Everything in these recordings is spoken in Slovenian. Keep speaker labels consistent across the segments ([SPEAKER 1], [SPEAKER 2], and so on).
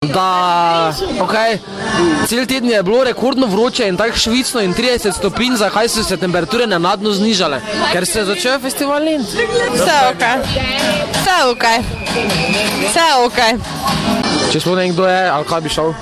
[SPEAKER 1] Da, okej, cel teden je bilo rekordno vroče in tako švicno in 30 stopinj, zakaj so se temperature nenadno znižale? Ker se je začel festival Lent.
[SPEAKER 2] Vse okej.
[SPEAKER 1] Če sploh nekdo je, ali kaj bi šel?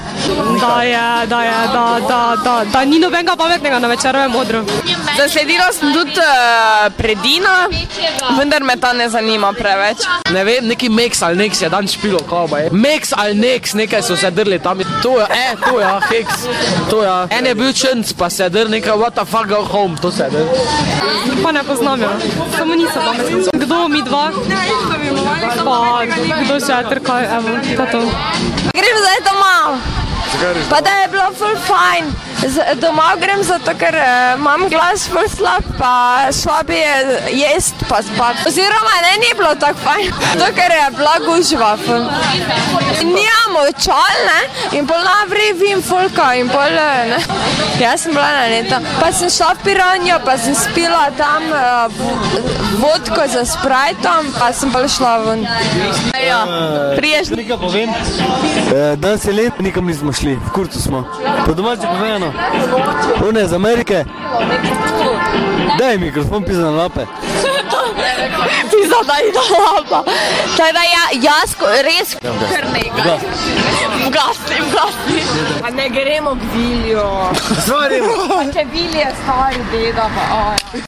[SPEAKER 2] Da ni nobenega pametnega na Večerovem odru. Zasledila sem tudi Predino, vendar me ta ne zanima preveč.
[SPEAKER 1] Ne vem, neki Meks ali Neks je dan špilo, kao ba je. Meks ali Neks, nekaj so se drli tam. To je, Heks, to je. En je bil črnc, pa se je drl nekaj, what the fuck, go home, to se je drl.
[SPEAKER 2] Pa ne poznam jo, samo nisem pametna. Kdo mi dva? Pa kdo še trka, evo, to to. Grem zdaj domov. Pa da je bilo ful fajn. Domov grem zato, ker imam glas ful slab, pa šla bi jest pa spat. Oziroma ne, ni bilo tako fajn, zato ker je bila gužva ful. Nijamo očal, ne, in pol naprej vim fulka in pol, ne. Jaz sem bila na neto. Pa sem šla v Piranjo, pa sem spila tam vodko za Sprajtom, pa sem pa šla ven. Ja, priješ.
[SPEAKER 3] Nekaj povem, danes je let, nikam nismo šli, v kurcu smo. Po domače povedano, one iz Amerike. Daj mikrofon, pisa na lape.
[SPEAKER 2] Pisa da i na lapa. Tako da jaz res kar nekaj. Vgasni. Pa ne gremo k Vilju.
[SPEAKER 3] Stvarimo.
[SPEAKER 2] Pa če Vilj je stari deda, pa